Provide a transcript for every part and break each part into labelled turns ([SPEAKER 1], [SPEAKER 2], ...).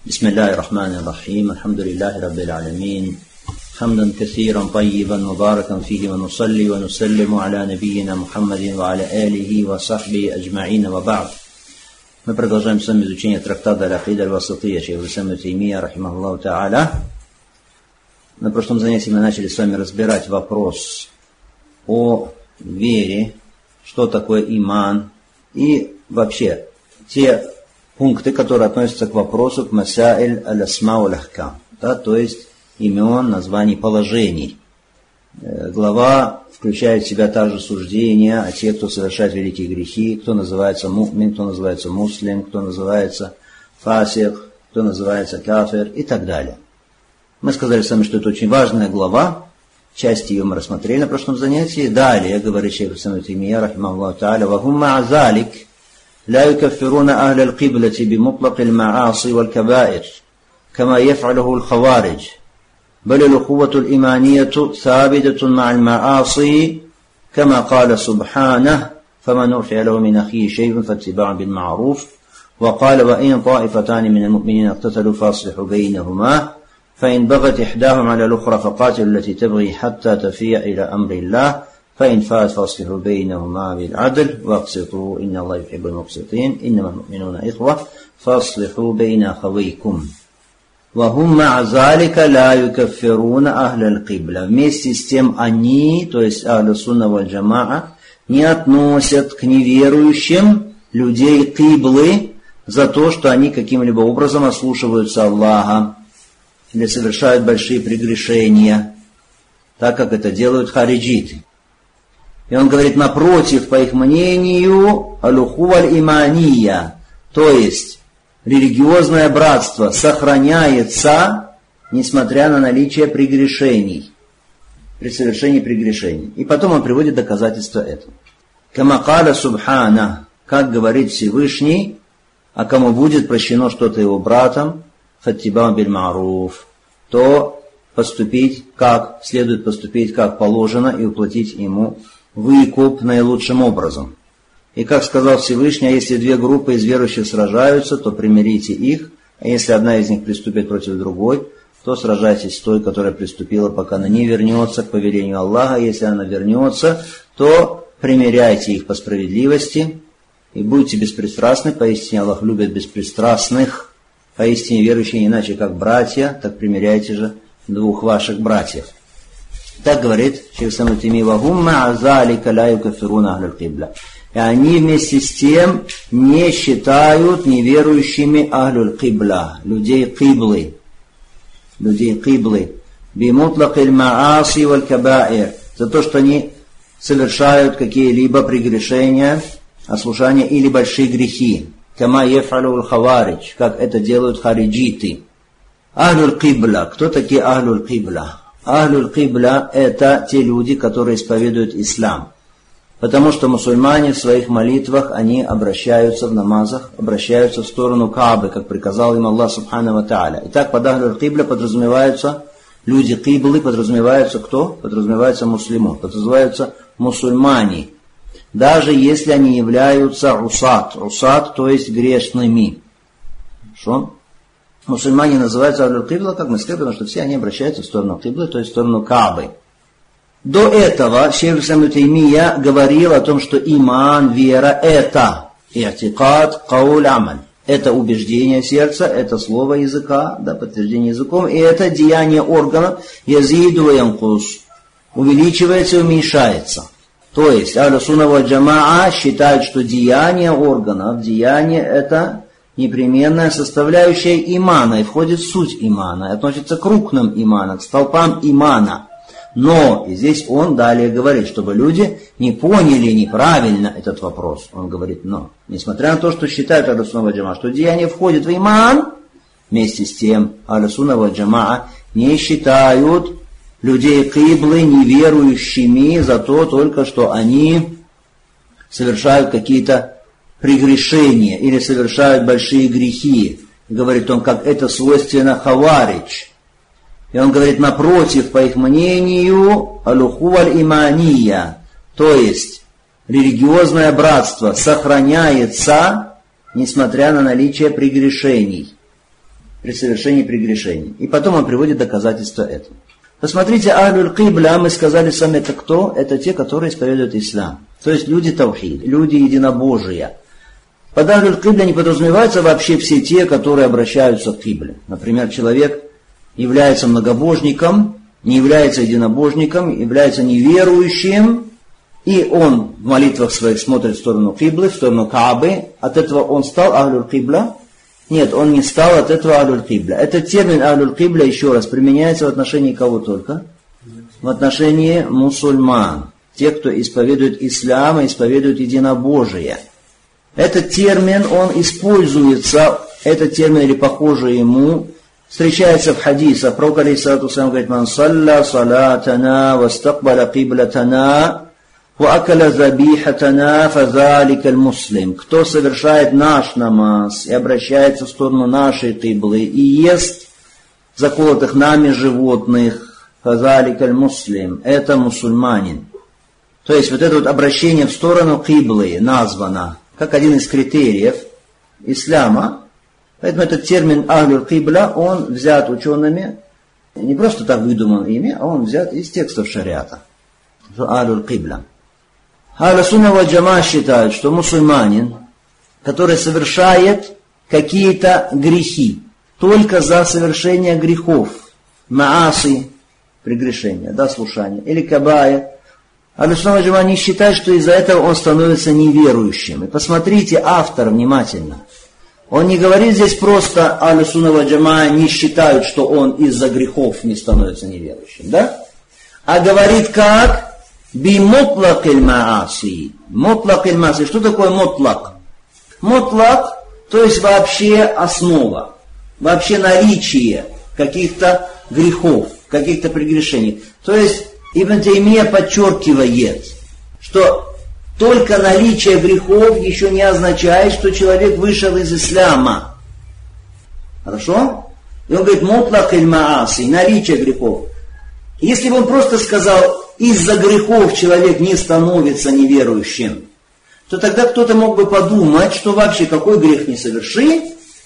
[SPEAKER 1] بسم الله الرحمن الرحيم الحمد لله رب العالمين حمدا كثيرا طيبا مباركا فيه ونصلي ونسلم على نبينا محمد وعلى آله وصحبه أجمعين وبعد. Мы продолжаем с вами изучение трактата Аль-Акида Аль-Васития шейха ибн Таймия рахимахуллаху та'аля. На прошлом занятии мы начали с вами разбирать вопрос о вере, что такое иман и вообще те пункты, которые относятся к вопросу к масаиль аль-асма валь-ахкам, да, то есть имен, названий, положений. Глава включает в себя также суждения о тех, кто совершает великие грехи, кто называется му'мин, кто называется муслим, кто называется фасик, кто называется кафир и так далее. Мы сказали с вами, что это очень важная глава, часть ее мы рассмотрели на прошлом занятии. Далее, говорит шейх ибн Таймия рахимахуллаху та'аля, وَهُمْ مَعَ ذَلِكَ لا يكفرون أهل القبلة بمطلق المعاصي والكبائر كما يفعله الخوارج، بل الأخوة الإيمانية ثابتة مع المعاصي كما قال سبحانه فمن أعطي له من أخيه شيء فاتباع بالمعروف، وقال وإن طائفتان من المؤمنين اقتتلوا فاصلحوا بينهما فإن بغت إحداهم على الأخرى فقاتلوا التي تبغي حتى تفيء إلى أمر الله فإن فات فاصلحوا بينهما بالعدل واقسطوا إن الله يحب المقسطين إنما المؤمنون إخوة فاصلحوا بين أخويكم وهم مع ذلك لا يكفرون أهل القبلة. Вместе с тем они, то есть Ахлю Сунна валь Джамаа, не относят к неверующим людей киблы за то, что они каким-либо образом ослушиваются Аллаха или совершают большие прегрешения, так как это делают хариджиты. И он говорит, напротив, по их мнению, аль-ухува аль-имания, то есть религиозное братство сохраняется, несмотря на наличие прегрешений, при совершении прегрешений. И потом он приводит доказательства этого. Кама каля субхана, как говорит Всевышний, а кому будет прощено что-то его братом, фаттибау биль ма'руф, то следует поступить как положено и уплатить ему выкуп наилучшим образом. И как сказал Всевышний, если две группы из верующих сражаются, то примирите их, а если одна из них приступит против другой, то сражайтесь с той, которая приступила, пока она не вернется к повелению Аллаха. Если она вернется, то примиряйте их по справедливости и будьте беспристрастны, поистине Аллах любит беспристрастных, поистине верующие не иначе как братья, так примиряйте же двух ваших братьев. Так говорит шейх ибн Таймия, وَهُمْ مَعَ ذَلِكَ لَا يُكَفِّرُونَ أَهْلَ الْقِبْلَةِ. И они вместе с тем не считают неверующими Ахлюль Кибла, людей Киблы, бимутлак аль-мааси валь-кабаир, за то, что они совершают какие-либо прегрешения, ослушания или большие грехи, кама яф'алу аль-хаваридж, как это делают хариджиты. Ахлюль Кибла, кто такие Ахлюль Кибла? Ахлюль Кибла – это те люди, которые исповедуют ислам. Потому что мусульмане в своих молитвах, они обращаются в намазах, обращаются в сторону Каабы, как приказал им Аллах Субхану ва Тааля. Итак, под Ахлюль Кибла подразумеваются люди Киблы, подразумеваются кто? Подразумеваются муслимон, подразумеваются мусульмане. Даже если они являются усат, то есть грешными. Хорошо? Мусульмане называются Ахлюль Кибла, как мы сказали, потому что все они обращаются в сторону Киблы, то есть в сторону Каабы. До этого шейх ибн Таймия говорил о том, что иман, вера, это и'тикад, кауль, амаль. Это убеждение сердца, это слово языка, да, подтверждение языком, и это деяние органов, язиду ва янкус, увеличивается и уменьшается. То есть Ахлю Сунна валь Джамаа считают, что деяние органов, деяние это непременная составляющая имана, и входит в суть имана, и относится к рукнам имана, к столпам имана. Но, и здесь он далее говорит, чтобы люди не поняли неправильно этот вопрос. Он говорит, но, несмотря на то, что считают Ахлю Сунна валь Джамаа, что деяние входит в иман, вместе с тем Ахлю Сунна валь Джамаа не считают людей Киблы неверующими за то только, что они совершают какие-то прегрешения или совершают большие грехи. Говорит он, как это свойственно хаваридж. И он говорит, напротив, по их мнению, аль-ухува аль-имания, то есть религиозное братство сохраняется, несмотря на наличие прегрешений. при совершении прегрешений. И потом он приводит доказательства этого. Посмотрите, Ахлюль Кибля, мы сказали сами, это кто? Это те, которые исповедуют ислам. То есть люди таухид, люди единобожия. Под Ахлюль Кибля не подразумеваются вообще все те, которые обращаются к Кибле. Например, человек является многобожником, не является единобожником, является неверующим, и он в молитвах своих смотрит в сторону Киблы, в сторону Каабы. От этого он стал Ахлюль Кибля? Нет, он не стал от этого Ахлюль Кибля. Этот термин Ахлюль Кибля, еще раз, применяется в отношении кого только? В отношении мусульман. Те, кто исповедует ислам и исповедует единобожие. Этот термин, он используется, этот термин или похожий ему, встречается в хадисах. Пророк алейхиссалату вассалям говорит: «Ман салля салатана вастакбаля киблатана وَأَكَلَ ذَبِيحَتَنَا فَذَلِكَ الْمُسْلِمْ». Кто совершает наш намаз и обращается в сторону нашей киблы и ест заколотых нами животных, فَذَلِكَ الْمُسْلِمْ. Это мусульманин. То есть вот это вот обращение в сторону киблы названо как один из критериев ислама. Поэтому этот термин Ахлюль Кибля, он взят учеными, не просто так выдуман ими, а он взят из текстов шариата. Ахлюль Кибля. Ахлю сунна валь джамаа считают, что мусульманин, который совершает какие-то грехи, только за совершение грехов, мааси, прегрешения, да, слушания, или кабая, Ахлю сунна валь джамаа не считают, что из-за этого он становится неверующим. И посмотрите автор внимательно. Он не говорит здесь просто Ахлю сунна валь джамаа не считают, что он из-за грехов не становится неверующим, да? А говорит как? Бимутлак иль-мааси. Мутлак иль-мааси. Что такое мутлак? Мутлак, то есть вообще основа, вообще наличие каких-то грехов, каких-то прегрешений. То есть Ибн Таймия подчеркивает, что только наличие грехов еще не означает, что человек вышел из ислама. Хорошо? И он говорит, мутлак иль-мааси, наличие грехов. Если бы он просто сказал, из-за грехов человек не становится неверующим, то тогда кто-то мог бы подумать, что вообще какой грех не соверши,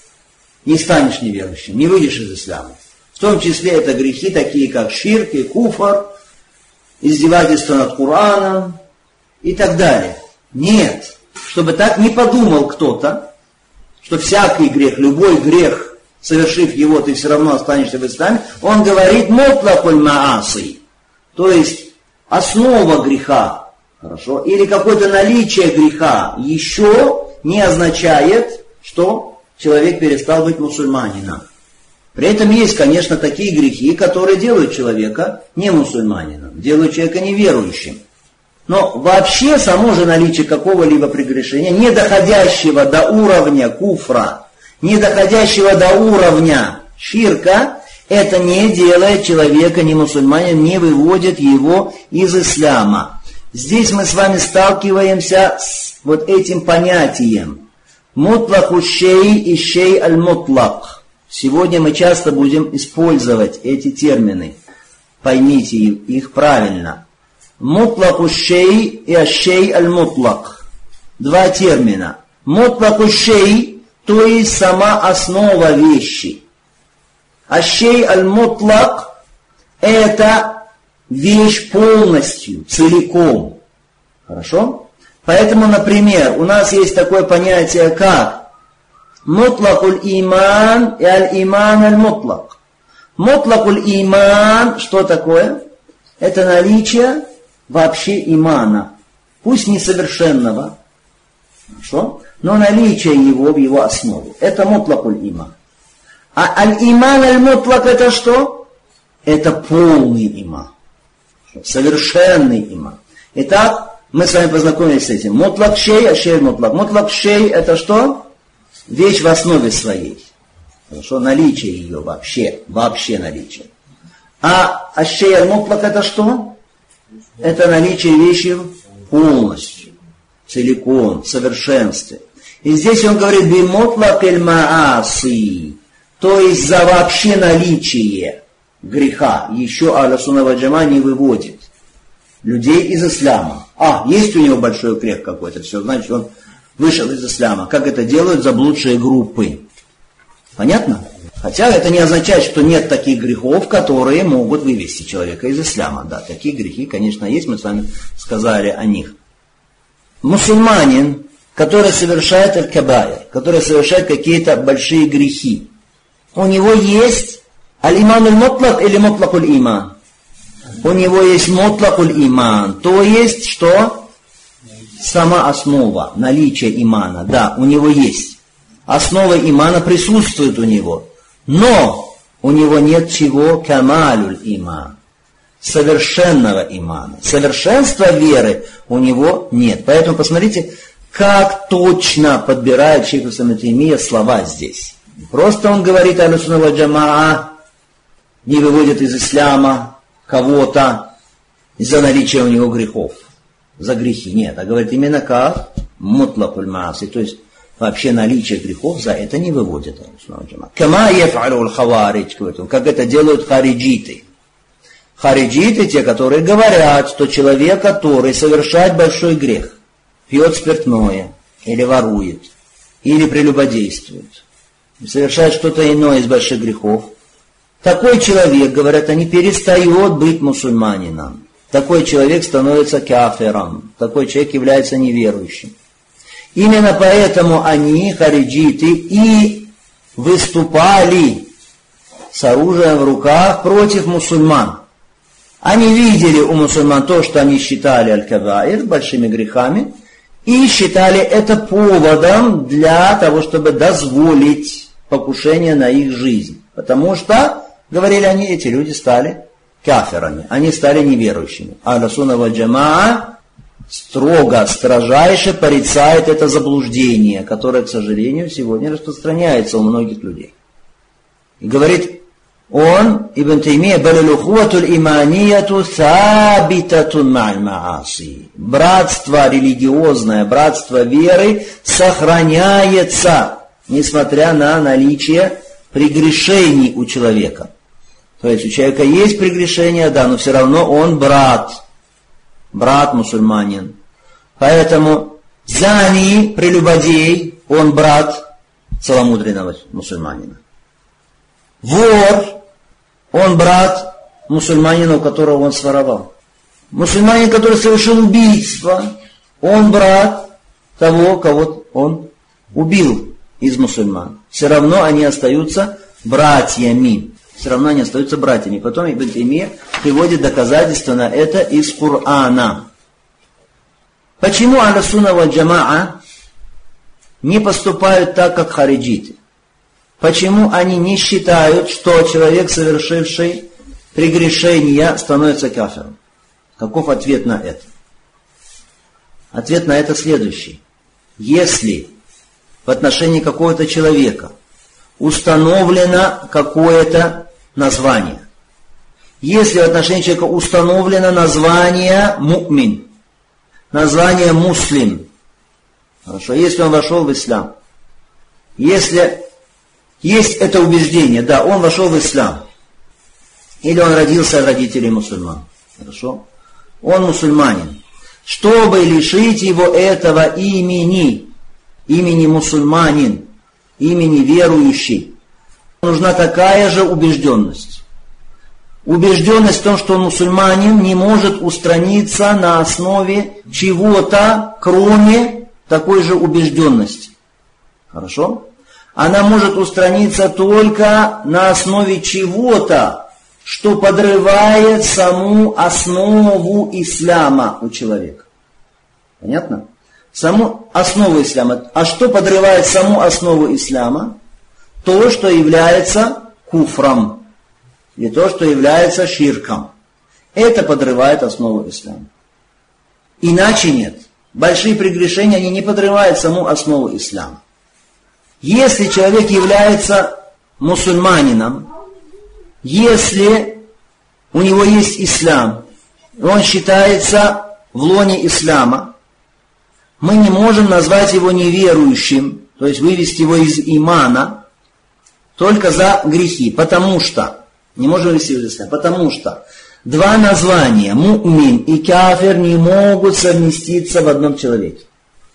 [SPEAKER 1] не станешь неверующим, не выйдешь из ислама. В том числе это грехи такие, как ширк и куфр, издевательство над Кораном и так далее. Нет, чтобы так не подумал кто-то, что всякий грех, любой грех, совершив его, ты все равно останешься в исламе, он говорит мутлакуль мааси, то есть основа греха, хорошо, или какое-то наличие греха еще не означает, что человек перестал быть мусульманином. При этом есть, конечно, такие грехи, которые делают человека не мусульманином, делают человека неверующим. Но вообще само же наличие какого-либо прегрешения, не доходящего до уровня куфра, не доходящего до уровня ширка, это не делает человека не мусульманином, не выводит его из ислама. Здесь мы с вами сталкиваемся с вот этим понятием. Мутлаку шей и шей аль-мутлак. Сегодня мы часто будем использовать эти термины. Поймите их правильно. Мутлаку шей и аш-шей аль-мутлак. Два термина. Мутлаку шей, то есть сама основа вещи. Аш-шей аль-мутлак – это вещь полностью, целиком. Хорошо? Поэтому, например, у нас есть такое понятие, как мутлакуль иман и аль-иман аль-мутлак. Мутлакуль иман, что такое? Это наличие вообще имана. Пусть несовершенного, хорошо? Но наличие его в его основе. Это мутлакуль иман. А аль-иман аль-мутлак это что? Это полный иман. Совершенный иман. Итак, мы с вами познакомились с этим. Мутлак шей, аш-шей аль-мутлак. Мутлак шей это что? Вещь в основе своей. Хорошо? Наличие ее вообще. Вообще наличие. А аш-шей аль-мутлак это что? Это наличие вещи полностью. Целиком, в совершенстве. И здесь он говорит бимутлак иль-мааси. То есть за вообще наличие греха еще Ахлю сунна валь джамаа не выводит людей из ислама. Есть у него большой грех какой-то, все, значит он вышел из ислама. Как это делают заблудшие группы. Понятно? Хотя это не означает, что нет таких грехов, которые могут вывести человека из ислама. Да, такие грехи, конечно, есть, мы с вами сказали о них. Мусульманин, который совершает аль-кабаир, который совершает какие-то большие грехи, у него есть аль-иман аль-мутлак или мутлак аль-иман? У него есть мутлак аль-иман, то есть что? Сама основа, наличие имана, да, у него есть. Основа имана присутствует у него. Но у него нет чего? Камалюль иман. Совершенного имана. Совершенства веры у него нет. Поэтому посмотрите, как точно подбирает шейх ибн Таймия слова здесь. Просто он говорит аль-сунна валь джамаа, не выводит из ислама кого-то из-за наличия у него грехов. За грехи. Нет, а говорит именно как мутлакуль мааси, то есть вообще наличие грехов за это не выводит. Кама яф'алу аль-хаваридж, как это делают хариджиты. Хариджиты, те, которые говорят, что человек, который совершает большой грех, пьет спиртное, или ворует, или прелюбодействует, совершает что-то иное из больших грехов, такой человек, говорят они, перестает быть мусульманином. Такой человек становится кафиром. Такой человек является неверующим. Именно поэтому они, хариджиты, и выступали с оружием в руках против мусульман. Они видели у мусульман то, что они считали аль-кабаир, большими грехами, и считали это поводом для того, чтобы дозволить покушение на их жизнь. Потому что, говорили они, эти люди стали кафирами, они стали неверующими. Аль-сунна валь джамаа строго, строжайше порицает это заблуждение, которое, к сожалению, сегодня распространяется у многих людей. И говорит он, Ибн Таймия, балилухуатуль иманияту сабитатун ма'аль мааси. Братство религиозное, братство веры сохраняется, несмотря на наличие прегрешений у человека. То есть у человека есть прегрешения, да, но все равно он брат мусульманин. Поэтому зани, прелюбодей, он брат целомудренного мусульманина. Вор, он брат мусульманина, у которого он своровал. Мусульманин, который совершил убийство, он брат того, кого он убил из мусульман. Все равно они остаются братьями. Все равно они остаются братьями. Потом Ибн Таймия приводит доказательства на это из Корана. Почему аль-сунна валь джамаа не поступают так, как хариджиты? Почему они не считают, что человек, совершивший прегрешение, становится кафиром? Каков ответ на это? Ответ на это следующий. Если в отношении какого-то человека установлено какое-то название, если в отношении человека установлено название му'мин, название муслим, хорошо, если он вошел в ислам, если есть это убеждение, да, он вошел в ислам, или он родился от родителей мусульман, хорошо, он мусульманин, чтобы лишить его этого имени мусульманин, имени верующий, нужна такая же убежденность. Убежденность в том, что он мусульманин, не может устраниться на основе чего-то, кроме такой же убежденности. Хорошо? Она может устраниться только на основе чего-то, что подрывает саму основу ислама у человека. Понятно? Саму основу ислама. А что подрывает саму основу ислама? То, что является куфром. И то, что является ширком. Это подрывает основу ислама. Иначе нет. Большие прегрешения, они не подрывают саму основу ислама. Если человек является мусульманином, если у него есть ислам, он считается в лоне ислама, мы не можем назвать его неверующим, то есть вывести его из имана, только за грехи. Потому что, не можем вывести его из ислама, потому что два названия, му'мин и кафир, не могут совместиться в одном человеке.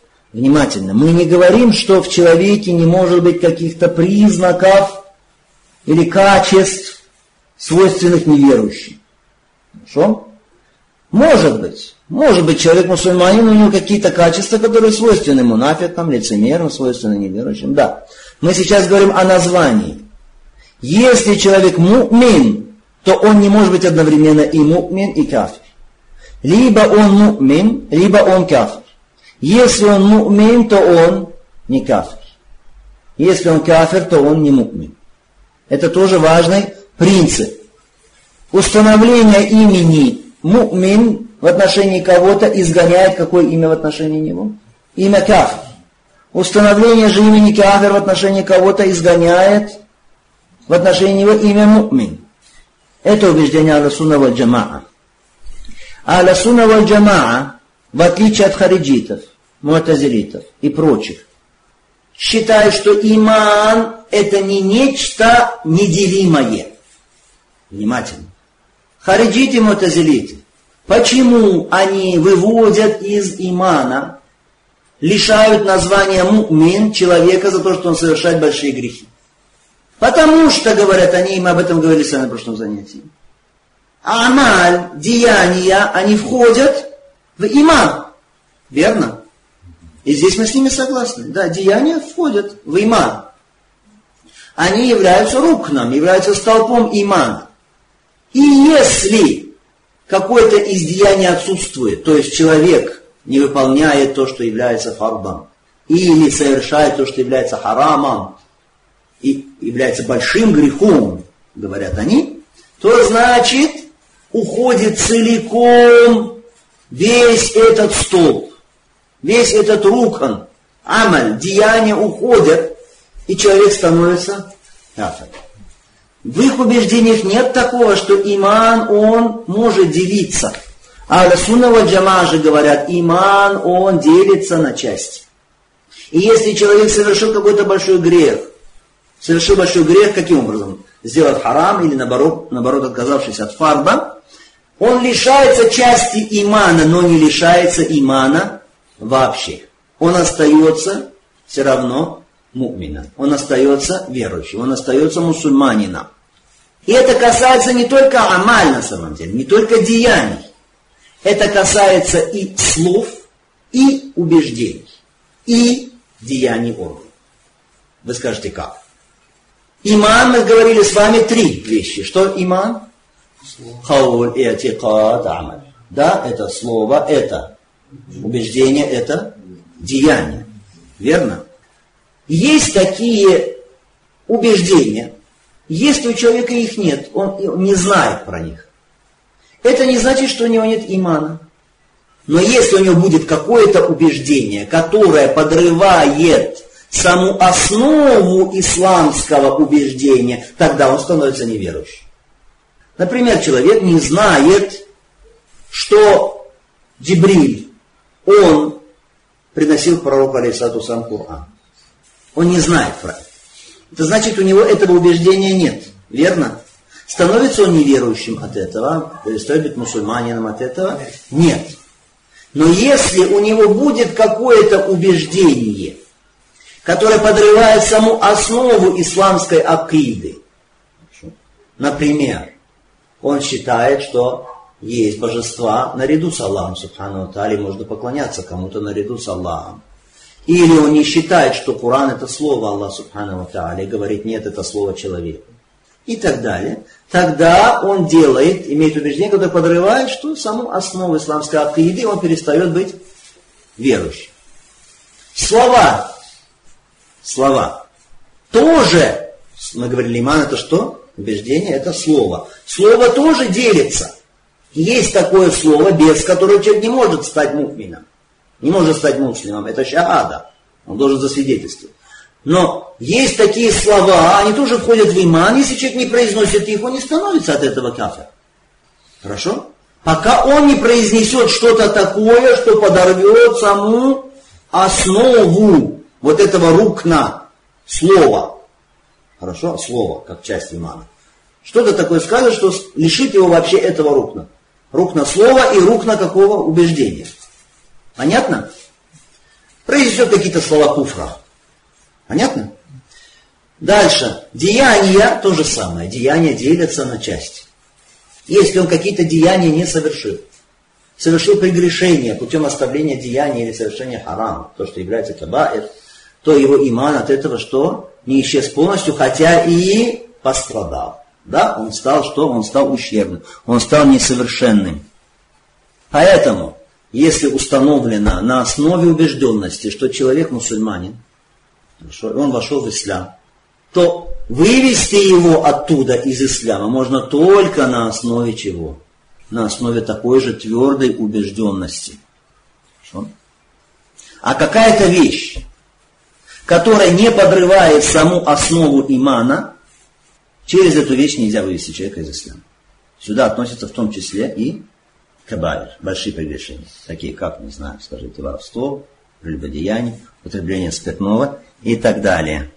[SPEAKER 1] Внимательно, мы не говорим, что в человеке не может быть каких-то признаков или качеств, свойственных неверующим. Хорошо? Может быть человек мусульманин, у него какие-то качества, которые свойственны мунафикам, лицемерам, свойственны неверующим. Да. Мы сейчас говорим о названии. Если человек му'мин, то он не может быть одновременно и му'мин, и кафир. Либо он му'мин, либо он кафир. Если он му'мин, то он не кафир. Если он кафир, то он не му'мин. Это тоже важный принцип. Установление имени му'мин в отношении кого-то изгоняет какое имя в отношении него? Имя кафир. Установление же имени кафир в отношении кого-то изгоняет в отношении него имя му'мин. Это убеждение Ахлю-Сунна валь Джамаа. Ахлю-Сунна валь Джамаа, в отличие от хариджитов, му'тазилитов и прочих, считают, что иман это не нечто неделимое. Внимательно. Хариджиты и му'тазилиты, почему они выводят из имана, лишают названия му'мин человека за то, что он совершает большие грехи? Потому что, говорят они, мы об этом говорили с вами на прошлом занятии, амаль, деяния, они входят в иман. Верно? И здесь мы с ними согласны. Да, деяния входят в иман. Они являются рукном, являются столпом имана. И если какое-то из деяний отсутствует, то есть человек не выполняет то, что является фардом, или совершает то, что является харамом, и является большим грехом, говорят они, то значит уходит целиком весь этот столб, весь этот рукан, амаль, деяния уходят, и человек становится кафиром. В их убеждениях нет такого, что иман, он может делиться. А Ахлю-Сунна валь Джамаа же говорят, иман, он делится на части. И если человек совершил какой-то большой грех, каким образом? Сделав харам или наоборот отказавшись от фарда, он лишается части имана, но не лишается имана вообще. Он остается все равно му'мином, он остается верующим, он остается мусульманином. И это касается не только амаль на самом деле, не только деяний. Это касается и слов, и убеждений, и деяний органов. Вы скажете, как? Иман, мы говорили с вами 3 вещи. Что иман? Хауль, и'тикад, амаль. Да, это слово, это убеждение, это деяние. Верно? Есть такие убеждения. Если у человека их нет, он не знает про них. Это не значит, что у него нет имана. Но если у него будет какое-то убеждение, которое подрывает саму основу исламского убеждения, тогда он становится неверующим. Например, человек не знает, что Джибриль, он приносил пророку алейхиссалату вассалям Коран. Он не знает про это. Это значит, у него этого убеждения нет. Верно? Становится он неверующим от этого, перестает быть мусульманином от этого? Нет. Но если у него будет какое-то убеждение, которое подрывает саму основу исламской акиды, например, он считает, что есть божества наряду с Аллахом, субхану ва тааля, можно поклоняться кому-то наряду с Аллахом. Или он не считает, что Коран это слово Аллаха, субхану ва тааля, и говорит, нет, это слово человека. И так далее. Тогда он имеет убеждение, которое подрывает, что саму основу исламской акиды, он перестает быть верующим. Слова. Тоже, мы говорили, иман это что? Убеждение это слово. Слово тоже делится. Есть такое слово, без которого человек не может стать му'мином. Не может стать муслимом. Это шахада. Он должен засвидетельствовать. Но есть такие слова, они тоже входят в иман. Если человек не произносит их, он не становится от этого кафир. Хорошо? Пока он не произнесет что-то такое, что подорвет саму основу вот этого рукна, слова. Хорошо? Слово, как часть имана. Что-то такое скажет, что лишит его вообще этого рукна. Рукна слова и рукна какого? Убеждения. Понятно? Произнесет какие-то слова куфра. Понятно? Дальше. Деяния то же самое. Деяния делятся на части. Если он какие-то деяния не совершил прегрешение путем оставления деяния или совершения харама, то, что является кабаир, то его иман от этого что? Не исчез полностью, хотя и пострадал. Да, он стал что? Он стал ущербным, он стал несовершенным. Поэтому, если установлено на основе убежденности, что человек мусульманин, он вошел в ислам, то вывести его оттуда из ислама можно только на основе чего? На основе такой же твердой убежденности. Хорошо? А какая-то вещь, которая не подрывает саму основу имана, через эту вещь нельзя вывести человека из ислама. Сюда относятся в том числе и кабаир, большие прегрешения, такие как, не знаю, скажите, воровство, прелюбодеяние, употребление спиртного и так далее.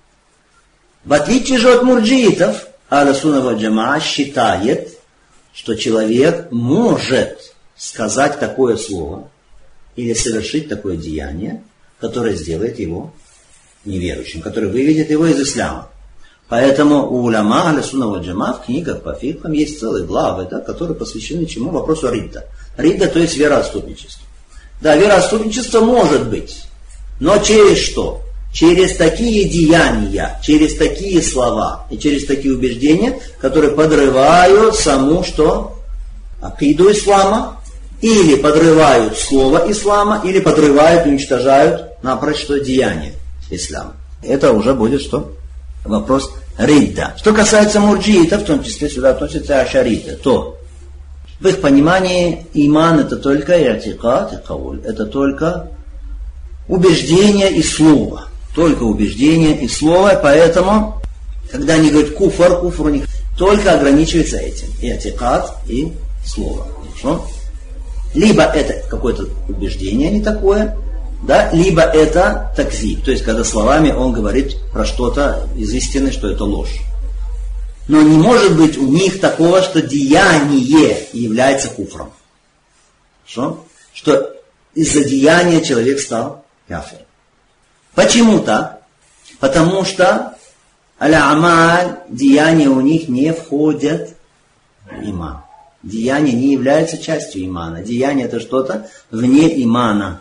[SPEAKER 1] В отличие же от мурджиитов, Ахлю сунна валь джамаа считает, что человек может сказать такое слово или совершить такое деяние, которое сделает его неверующим, которое выведет его из ислама. Поэтому у уляма Ахлю сунна валь джамаа в книгах по фикхам есть целые главы, да, которые посвящены чему? Вопросу ридда. Ридда, то есть вероотступничество. Да, вероотступничество может быть, но через что? Через такие деяния, через такие слова и через такие убеждения, которые подрывают саму что? Акиду ислама, или подрывают слово ислама, или подрывают и уничтожают напрочь что? Деяния ислама. Это уже будет что? Вопрос ридда. Что касается мурджиитов, в том числе сюда относятся ашариты, то в их понимании иман это только и'тикад и кауль, это только убеждение и слово. Только убеждение и слово, поэтому, когда они говорят куфр у них только ограничивается этим. И'тикад и слово. Хорошо? Либо это какое-то убеждение не такое, да, либо это такзиб, то есть когда словами он говорит про что-то из истины, что это ложь. Но не может быть у них такого, что деяние является куфром. Хорошо? Что из-за деяния человек стал кафиром. Почему так? Потому что аль-амаль, деяния у них не входят в иман. Деяния не являются частью имана. Деяние это что-то вне имана.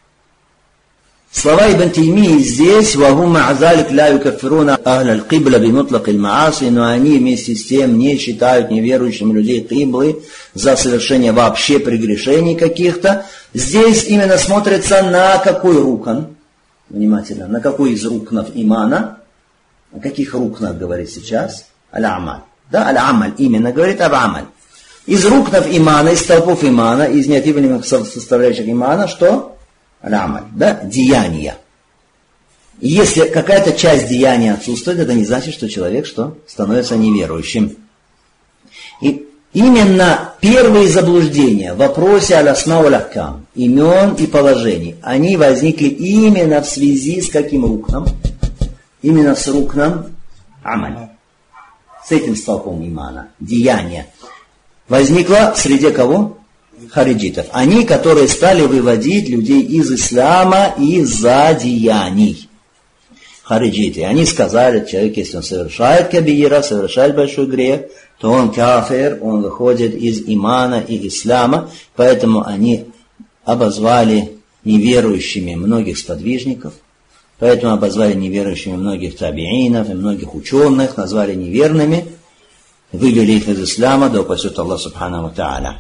[SPEAKER 1] Слова Ибн Таймии здесь, وَهُمْ عَذَلِكْ لَا يُكَفِّرُونَ أَهْلَ الْقِبْلَ بِمُطْلَقِ الْمَعَاصِي, но они вместе с тем не считают неверующими людей киблы за совершение вообще прегрешений каких-то. Здесь именно смотрится на какой рукан? Внимательно, на какой из рукнов имана? О каких рукнах говорит сейчас? Аль-амаль. Да, аль-амаль именно говорит об амаль. Из рукнов имана, из столпов имана, из неотъемлемых составляющих имана, что? Аль-амаль, да, деяния. И если какая-то часть деяния отсутствует, это не значит, что человек что? Становится неверующим. И именно первые заблуждения в вопросе аль-асма валь-ахкам, имен и положений, они возникли именно в связи с каким рукном? Именно с рукном амаль. С этим столпом имана, деяния. Возникло среди кого? Хариджитов. Они, которые стали выводить людей из ислама из-за деяний. Хариджиты. Они сказали, человек, если он совершает кабира, совершает большой грех, то он кафир, он выходит из имана и ислама. Поэтому они обозвали неверующими многих сподвижников, поэтому обозвали неверующими многих табиинов и многих ученых, назвали неверными, вывели их из ислама, да упасет Аллах субхану ва тааля.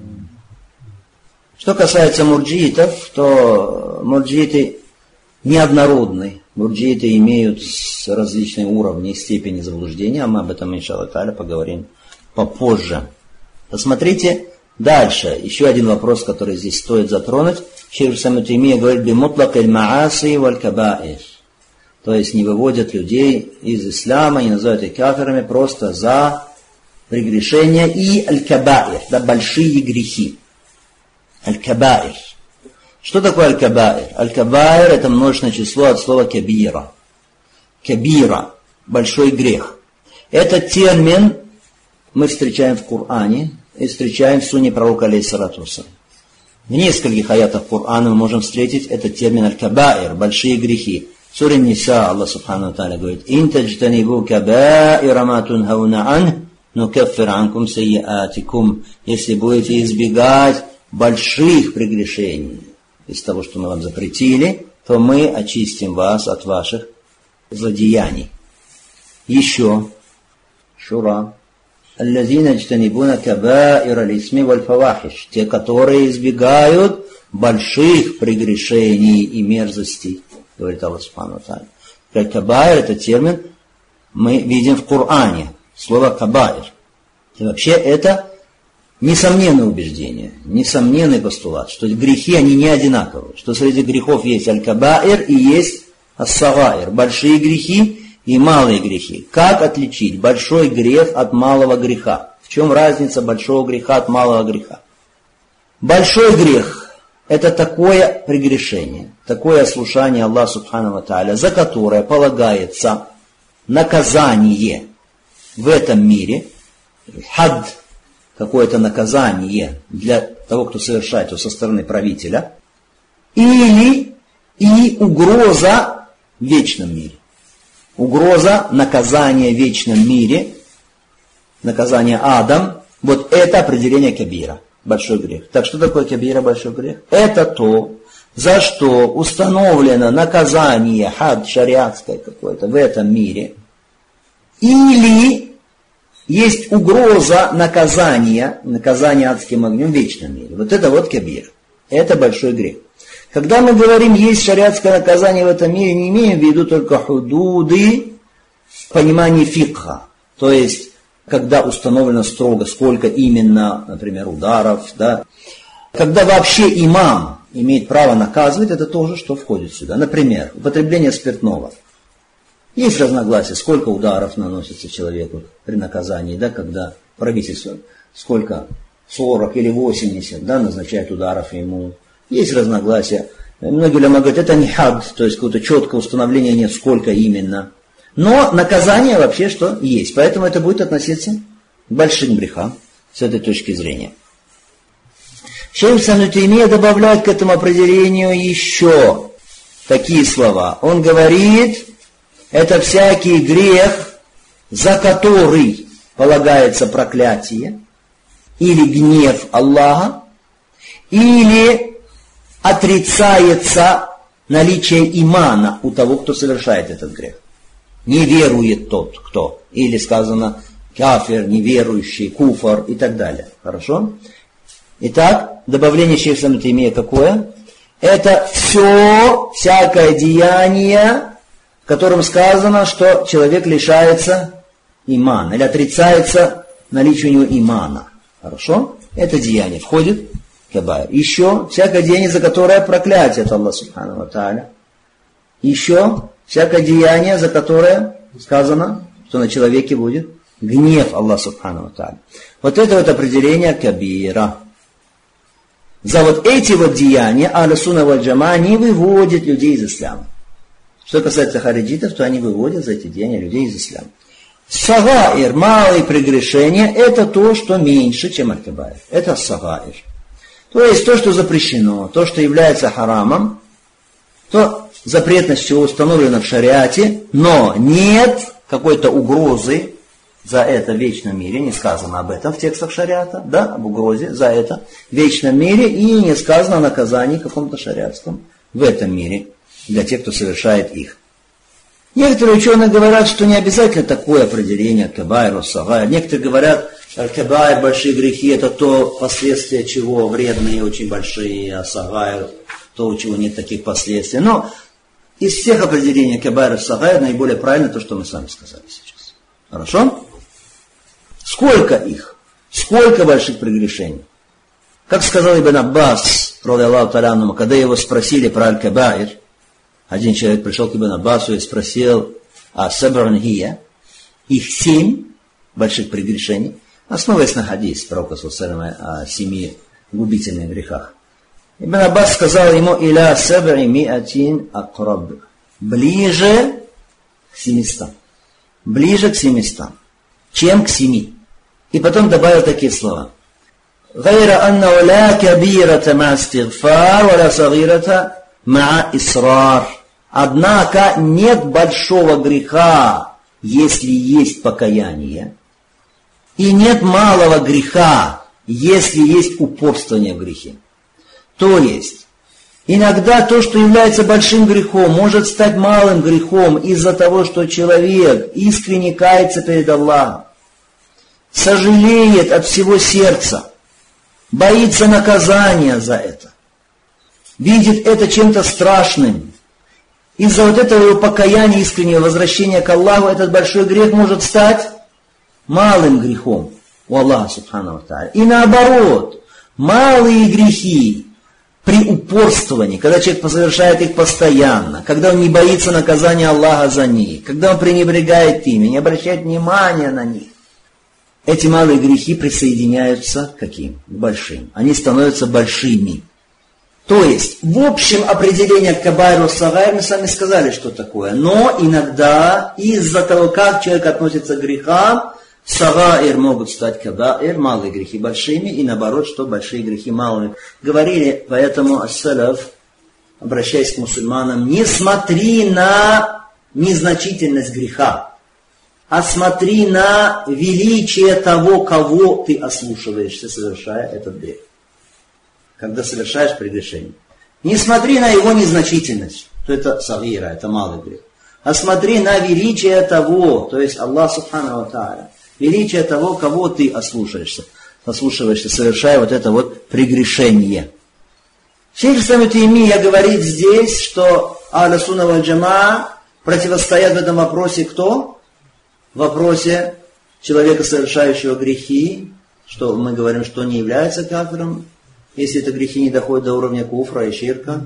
[SPEAKER 1] Что касается мурджиитов, то мурджииты неоднородны. Мурджииты имеют различные уровни и степени заблуждения, а мы об этом, иншаллах тааля, поговорим попозже. Посмотрите дальше. Еще один вопрос, который здесь стоит затронуть. Шейх ибн Таймия говорит: «Бимутлак аль-мааси валь-кабаир». То есть не выводят людей из ислама, не называют их кафирами просто за прегрешения и аль-кабаир, да, большие грехи. Аль-кабаир. Что такое аль-кабаир? Аль-кабаир это множественное число от слова кабира. Кабира, большой грех. Этот термин мы встречаем в Коране и встречаем в сунне пророка алейхиссалату вассалям. В нескольких аятах Корана мы можем встретить этот термин аль-кабаир, большие грехи. Сура Ниса, Аллах Субхану Тааля говорит: «Ин таджтанибу кабаира ма тунхауна ан, нукаффир анкум сайяатикум». Если будете избегать больших прегрешений из того, что мы вам запретили, то мы очистим вас от ваших злодеяний. Еще. Шура. «Аллазина джтанибуна кабаира лисми валь фавахиш». Те, которые избегают больших прегрешений и мерзостей, говорит Аллах Субхану ва Тааля. Кабаир — это термин мы видим в Коране. Слово кабаир. И вообще это несомненное убеждение, несомненный постулат, что грехи, они не одинаковые. Что среди грехов есть аль-кабаир и есть ас-сагаир. Большие грехи и малые грехи. Как отличить большой грех от малого греха? В чем разница большого греха от малого греха? Большой грех — это такое прегрешение, такое ослушание Аллаха Субхану ва Тааля, за которое полагается наказание в этом мире, хад, какое-то наказание для того, кто совершает его со стороны правителя, или и угроза в вечном мире. Угроза наказания в вечном мире, наказание адом, вот это определение кабира, большой грех. Так что такое кабира, большой грех? Это то, за что установлено наказание, хад шариатское какое-то в этом мире, или есть угроза наказания адским огнем в вечном мире. Вот это вот кабир, это большой грех. Когда мы говорим, есть шариатское наказание в этом мире, не имеем в виду только худуды в понимании фикха. То есть, когда установлено строго, сколько именно, например, ударов. Да. Когда вообще имам имеет право наказывать, это тоже, что входит сюда. Например, употребление спиртного. Есть разногласия, сколько ударов наносится человеку при наказании, да, когда правительство, сколько, 40 или 80, да, назначает ударов ему. Есть разногласия. Многие уляма говорят, это не хад, то есть какое-то четкое установление нет, сколько именно. Но наказание вообще что есть. Поэтому это будет относиться к большим грехам с этой точки зрения. Шейх Ибн Таймия добавляет к этому определению еще такие слова. Он говорит, это всякий грех, за который полагается проклятие, или гнев Аллаха, или отрицается наличие имана у того, кто совершает этот грех. Не верует тот, кто. Или сказано кафир, неверующий, куфар и так далее. Хорошо? Итак, добавление Шейха Ибн Таймия какое? Это все, всякое деяние, в котором сказано, что человек лишается имана, или отрицается наличие у него имана. Хорошо? Это деяние входит в кабаир. Еще всякое деяние, за которое проклятие от Аллаха Субхану ва Тааля. Еще всякое деяние, за которое сказано, что на человеке будет гнев Аллаха Субхану ва Тааля. Вот это вот определение кабира. За вот эти вот деяния Ахлю Сунна валь Джамаа не выводят людей из ислама. Что касается хариджитов, то они выводят за эти деяния людей из ислама. Сагаир, малые прегрешения, это то, что меньше, чем аль-кабаир. Это сагаир. То есть то, что запрещено, то, что является харамом, то запретность чего установлена в шариате, но нет какой-то угрозы за это в вечном мире, не сказано об этом в текстах шариата, да, об угрозе за это в вечном мире, и не сказано о наказании каком-то шариатском в этом мире для тех, кто совершает их. Некоторые ученые говорят, что не обязательно такое определение кабаир, сагаир. Некоторые говорят, кабаир, большие грехи, это то последствия чего вредные, очень большие, а сагаир, то, у чего нет таких последствий. Но из всех определений кабаир и сагаир наиболее правильно то, что мы с вами сказали сейчас. Хорошо? Сколько их? Сколько больших прегрешений? Как сказал Ибн Аббас, когда его спросили про аль-кабаир, один человек пришел к Ибн Аббасу и спросил о сабран-хия, их 7 больших прегрешений, основываясь на хадис пророка о 7 губительных грехах. Ибн Аббас сказал ему, иля сабри миатин акраб, ближе к 700. Ближе к 700, чем к 7. И потом добавил такие слова. غير أنه لا كبيرة مع استغفار ولا صغيرة مع إصرار. Однако нет большого греха, если есть покаяние, и нет малого греха, если есть упорствование в грехе. То есть, иногда то, что является большим грехом, может стать малым грехом из-за того, что человек искренне кается перед Аллахом, сожалеет от всего сердца, боится наказания за это, видит это чем-то страшным. Из-за вот этого его покаяния, искреннего возвращения к Аллаху, этот большой грех может стать малым грехом у Аллаха Субхану ва Тааля. И наоборот, малые грехи при упорствовании, когда человек совершает их постоянно, когда он не боится наказания Аллаха за них, когда он пренебрегает ими, не обращает внимания на них, эти малые грехи присоединяются к каким? К большим. Они становятся большими. То есть, в общем определение кабайр ва-сагайр мы с вами сказали, что такое. Но иногда из-за того, как человек относится к грехам, сагайр могут стать кабайр, малые грехи большими, и наоборот, что большие грехи малыми. Говорили, поэтому ас-салаф, обращаясь к мусульманам, не смотри на незначительность греха, а смотри на величие того, кого ты ослушиваешься, совершая этот грех. Когда совершаешь прегрешение. Не смотри на его незначительность, то это сагира, это малый грех. А смотри на величие того, то есть Аллах Субхану ва Тааля, величие того, кого ты ослушаешься, совершая вот это вот прегрешение. Шейх ислам ибн Таймия говорит здесь, что Ахлю сунна валь джамаа противостоят в этом вопросе кто? В вопросе человека, совершающего грехи, что мы говорим, что не является кафиром, если это грехи не доходят до уровня куфра и ширка.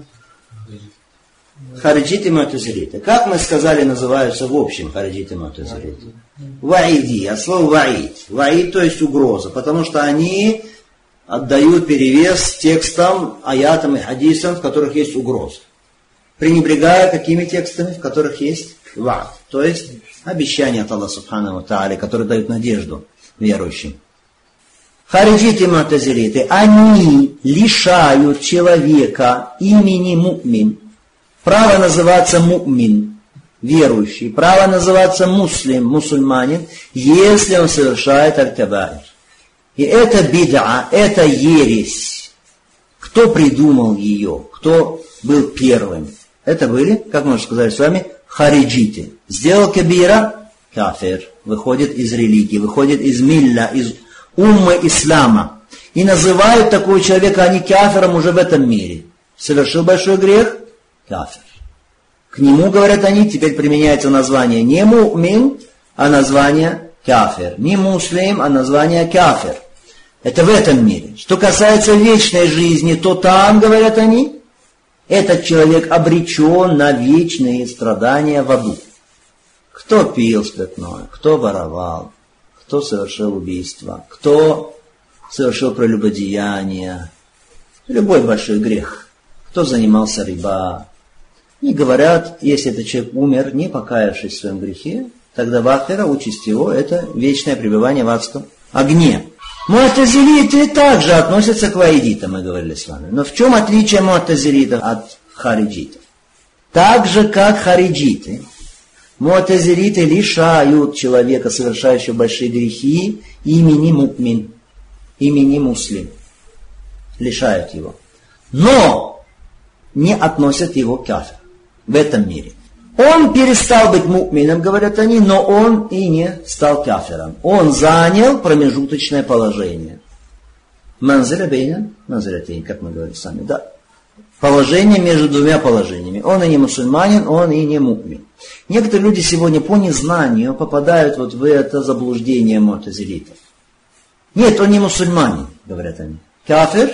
[SPEAKER 1] Хариджиты и му'тазилиты. Как мы сказали, называются в общем хариджиты и му'тазилиты? Ваиди, от слова ваид. Ваид, то есть угроза, потому что они отдают перевес текстам, аятам и хадисам, в которых есть угроза. Пренебрегая какими текстами, в которых есть ва'д, то есть обещание от Аллаха Субхану ва Тааля, которые дают надежду верующим. Хариджиты и му'тазилиты, они лишают человека имени му'мин, право называться му'мин, верующий, право называться мусульманин, если он совершает аль-кабаир. И это бид'a, это ересь. Кто придумал ее? Кто был первым? Это были, как мы уже сказали с вами, хариджиты. Сделал кабира, кафир, выходит из религии, выходит из милля, из уммы ислама. И называют такого человека они кафиром уже в этом мире. Совершил большой грех, кафир. К нему, говорят они, теперь применяется название не му'мин, а название кафир. Не муслим, а название кафир. Это в этом мире. Что касается вечной жизни, то там, говорят они, этот человек обречен на вечные страдания в аду. Кто пил спиртное, кто воровал, кто совершил убийство, кто совершил прелюбодеяние, любой большой грех, кто занимался риба. И говорят, если этот человек умер, не покаявшись в своем грехе, тогда в ахира участь его – это вечное пребывание в адском огне. Му'тазилиты также относятся к ваидитам, мы говорили с вами. Но в чем отличие му'тазилитов от хариджитов? Так же, как хариджиты, му'тазилиты лишают человека, совершающего большие грехи, имени му'мин, имени муслим. Лишают его. Но не относят его к кафиру в этом мире. Он перестал быть му'мином, говорят они, но он и не стал кафиром. Он занял промежуточное положение. Манзиля бейна, манзилятейн, как мы говорили сами, да. Положение между двумя положениями. Он и не мусульманин, он и не му'мин. Некоторые люди сегодня по незнанию попадают вот в это заблуждение му'тазилитов. Нет, он не мусульманин, говорят они. Кафир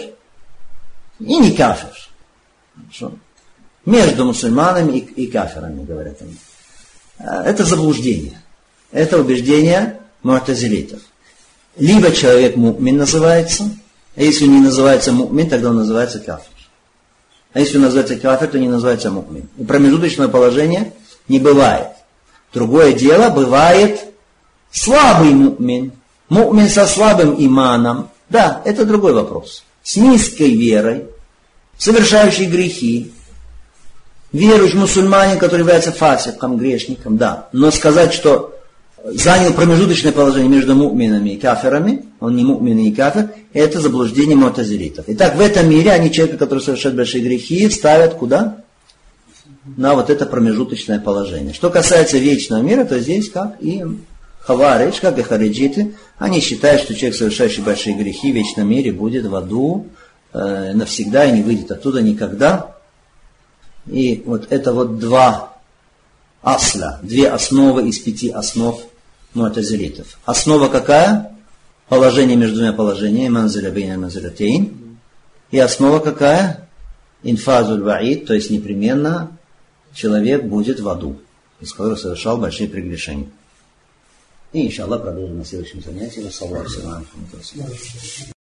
[SPEAKER 1] и не кафир. Хорошо. Между мусульманами и кафирами, говорят они. Это заблуждение. Это убеждение му'тазилитов. Либо человек му'мин называется, а если он не называется му'мин, тогда он называется кафир. А если он называется кафир, то не называется му'мин. И промежуточное положение не бывает. Другое дело, бывает слабый му'мин. Му'мин со слабым иманом. Да, это другой вопрос. С низкой верой, совершающий грехи. Верующий мусульманин, который является фасиком, грешником, да. Но сказать, что занял промежуточное положение между му'минами и кафирами, он не му'мин и не кафир, это заблуждение му'тазилитов. Итак, в этом мире они человека, который совершает большие грехи, ставят куда? На вот это промежуточное положение. Что касается вечного мира, то здесь, как и хаваридж, как и хариджиты, они считают, что человек, совершающий большие грехи в вечном мире, будет в аду навсегда и не выйдет оттуда никогда. И вот это вот два асля, две основы из 5 основ му'тазилитов. Основа какая? Положение между двумя положениями, манзиля бейна манзилятейн. И основа какая? Инфазуль ваид, то есть непременно человек будет в аду, из которого совершал большие прегрешения. И иншаллах продолжим на следующем занятии.